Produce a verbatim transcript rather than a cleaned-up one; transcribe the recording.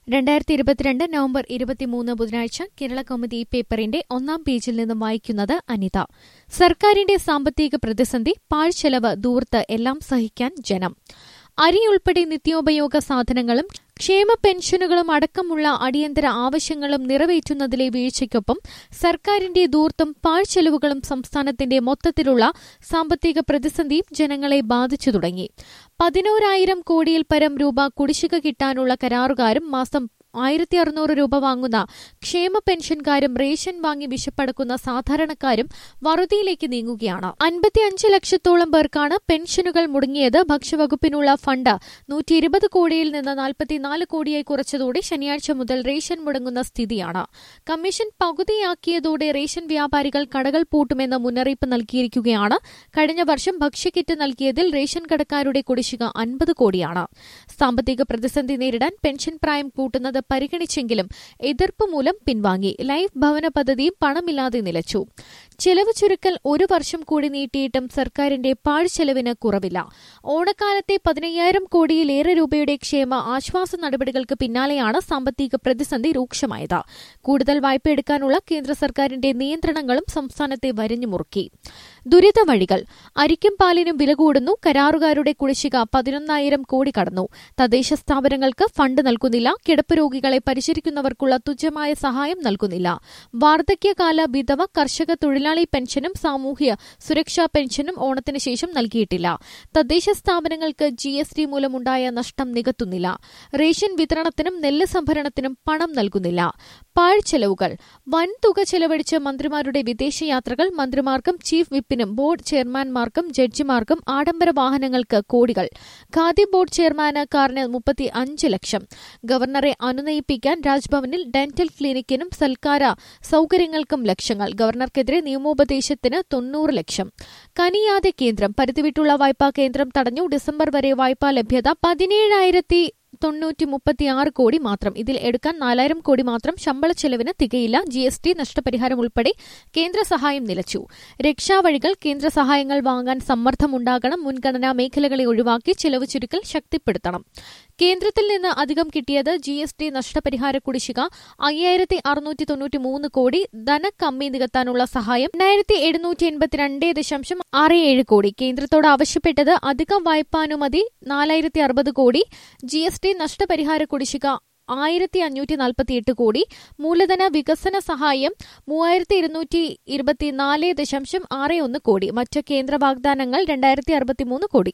രണ്ടായിരത്തി ഇരുപത്തിരണ്ട് നവംബർ ഇരുപത്തിമൂന്ന് ബുധനാഴ്ച കേരള കൗമുദി പേപ്പറിന്റെ ഒന്നാം പേജിൽ നിന്നും വായിക്കുന്നത് അനിത. സർക്കാരിന്റെ സാമ്പത്തിക പ്രതിസന്ധി, പാഴ്ചെലവ്, ധൂർത്ത് എല്ലാം സഹിക്കാൻ ജനം. അരി ഉൾപ്പെടെ നിത്യോപയോഗ സാധനങ്ങളും ക്ഷേമ പെൻഷനുകളും അടക്കമുള്ള അടിയന്തര ആവശ്യങ്ങളും നിറവേറ്റുന്നതിലെ വീഴ്ചയ്ക്കൊപ്പം സർക്കാരിന്റെ ധൂർത്തും പാഴ്ചെലവുകളും സംസ്ഥാനത്തിന്റെ മൊത്തത്തിലുള്ള സാമ്പത്തിക പ്രതിസന്ധിയും ജനങ്ങളെ ബാധിച്ചു തുടങ്ങി. പതിനോരായിരം കോടിയിൽ പരം രൂപ കുടിശ്ശിക കിട്ടാനുള്ള കരാറുകാരും മാസം ആയിരത്തി അറുന്നൂറ് രൂപ വാങ്ങുന്ന ക്ഷേമ പെൻഷൻകാരും റേഷൻ വാങ്ങി വിശപ്പടക്കുന്ന സാധാരണക്കാരും വറുതിയിലേക്ക് നീങ്ങുകയാണ്. അൻപത്തിയഞ്ച് ലക്ഷത്തോളം പേർക്കാണ് പെൻഷനുകൾ മുടങ്ങിയത്. ഭക്ഷ്യവകുപ്പിനുള്ള ഫണ്ട് നൂറ്റി ഇരുപത് കോടിയിൽ നിന്ന് നാൽപ്പത്തിനാല് കോടിയായി കുറച്ചതോടെ ശനിയാഴ്ച മുതൽ റേഷൻ മുടങ്ങുന്ന സ്ഥിതിയാണ്. കമ്മീഷൻ പകുതിയാക്കിയതോടെ റേഷൻ വ്യാപാരികൾ കടകൾ പൂട്ടുമെന്ന് മുന്നറിയിപ്പ് നൽകിയിരിക്കുകയാണ്. കഴിഞ്ഞ വർഷം ഭക്ഷ്യക്കിറ്റ് നൽകിയതിൽ റേഷൻ കടക്കാരുടെ കുടിശ്ശിക അൻപത് കോടിയാണ്. സാമ്പത്തിക പ്രതിസന്ധി നേരിടാൻ പെൻഷൻ പ്രായം കൂട്ടുന്നത് പരിഗണിച്ചെങ്കിലും എതിർപ്പ് മൂലം പിൻവാങ്ങി. ലൈഫ് ഭവന പദ്ധതിയും പണമില്ലാതെ നിലച്ചു. ചെലവ് ചുരുക്കൽ ഒരു വർഷം കൂടി നീട്ടിയിട്ടും സർക്കാരിന്റെ പാഴ്ചെലവിന് കുറവില്ല. ഓണക്കാലത്തെ പതിനയ്യായിരം കോടിയിലേറെ രൂപയുടെ ക്ഷേമ ആശ്വാസ നടപടികൾക്ക് പിന്നാലെയാണ് സാമ്പത്തിക പ്രതിസന്ധി രൂക്ഷമായത്. കൂടുതൽ വായ്പ എടുക്കാനുള്ള കേന്ദ്ര സർക്കാരിന്റെ നിയന്ത്രണങ്ങളും സംസ്ഥാനത്തെ വരിഞ്ഞുമുറുക്കി. ദുരിത വഴികൾ. അരിക്കും പാലിനും വില കൂടുന്നു. കരാറുകാരുടെ കുടിശ്ശിക പതിനൊന്നായിരം കോടി കടന്നു. തദ്ദേശ സ്ഥാപനങ്ങൾക്ക് ഫണ്ട് നൽകുന്നില്ല. കിടപ്പ് രോഗികളെ പരിചരിക്കുന്നവർക്കുള്ള തുച്ഛമായ സഹായം നൽകുന്നില്ല. വാർദ്ധക്യകാല, വിധവ, കർഷക തൊഴിലാളി പെൻഷനും സാമൂഹ്യ സുരക്ഷാ പെൻഷനും ഓണത്തിന് ശേഷം നൽകിയിട്ടില്ല. തദ്ദേശ സ്ഥാപനങ്ങൾക്ക് ജി എസ് ടി മൂലമുണ്ടായ നഷ്ടം നികത്തുന്നില്ല. റേഷൻ വിതരണത്തിനും നെല്ല് സംഭരണത്തിനും പണം നൽകുന്നില്ല. പാഴ്ചെലവുകൾ. വൻതുക ചെലവഴിച്ച് മന്ത്രിമാരുടെ വിദേശയാത്രകൾ. മന്ത്രിമാർക്കും ചീഫ് വിപ്പിനും ബോർഡ് ചെയർമാൻമാർക്കും ജഡ്ജിമാർക്കും ആഡംബര വാഹനങ്ങൾക്ക് കോടികൾ. ഖാദി ബോർഡ് ചെയർമാന് കാറിന് മുപ്പത്തി അഞ്ച് ലക്ഷം. ഗവർണറെ അനുനയിപ്പിക്കാൻ രാജ്ഭവനിൽ ഡെന്റൽ ക്ലിനിക്കിനും സൽക്കാര സൌകര്യങ്ങൾക്കും ലക്ഷങ്ങൾ. ഗവർണർക്കെതിരെ നിയമോപദേശത്തിന് തൊണ്ണൂറ് ലക്ഷം. കനിയാതെ കേന്ദ്രം. പരിധിവിട്ടുള്ള വായ്പാ കേന്ദ്രം തടഞ്ഞു. ഡിസംബർ വരെ വായ്പാ ലഭ്യത പതിനേഴായിരത്തി തൊണ്ണൂറ്റി മുപ്പത്തിയാറ് കോടി മാത്രം. ഇതിൽ എടുക്കാൻ നാലായിരം കോടി മാത്രം. ശമ്പള ചെലവിന് തികയില്ല. ജി എസ് ടി, നഷ്ടപരിഹാരം ഉൾപ്പെടെ കേന്ദ്ര സഹായം നിലച്ചു. രക്ഷാവഴികൾ. കേന്ദ്ര സഹായങ്ങൾ വാങ്ങാൻ സമ്മർദ്ദമുണ്ടാകണം. മുൻഗണനാ മേഖലകളെ ഒഴിവാക്കി ചെലവ് ചുരുക്കൽ ശക്തിപ്പെടുത്തണം. കേന്ദ്രത്തിൽ നിന്ന് അധികം കിട്ടിയത് ജി എസ് ടി, നഷ്ടപരിഹാര കുടിശ്ശിക അയ്യായിരത്തി അറുന്നൂറ്റി തൊണ്ണൂറ്റി മൂന്ന് കോടി. ധനക്കമ്മി നികത്താനുള്ള സഹായം എണ്ണായിരത്തി എഴുന്നൂറ്റി എൺപത്തിരണ്ട് ദശാംശം ആറ് ഏഴ് കോടി. കേന്ദ്രത്തോട് ആവശ്യപ്പെട്ടത് അധിക വായ്പാനുമതി നാലായിരത്തി അറുപത് കോടി. ജി എസ് ടി, നഷ്ടപരിഹാര കുടിശ്ശിക ആയിരത്തി അഞ്ഞൂറ്റി നാൽപ്പത്തിയെട്ട് കോടി. മൂലധന വികസന സഹായം മൂവായിരത്തി ഇരുന്നൂറ്റി ഇരുപത്തിനാല് ദശാംശം ആറ് ഒന്ന് കോടി. മറ്റ് കേന്ദ്ര വാഗ്ദാനങ്ങൾ രണ്ടായിരത്തി അറുപത്തിമൂന്ന് കോടി.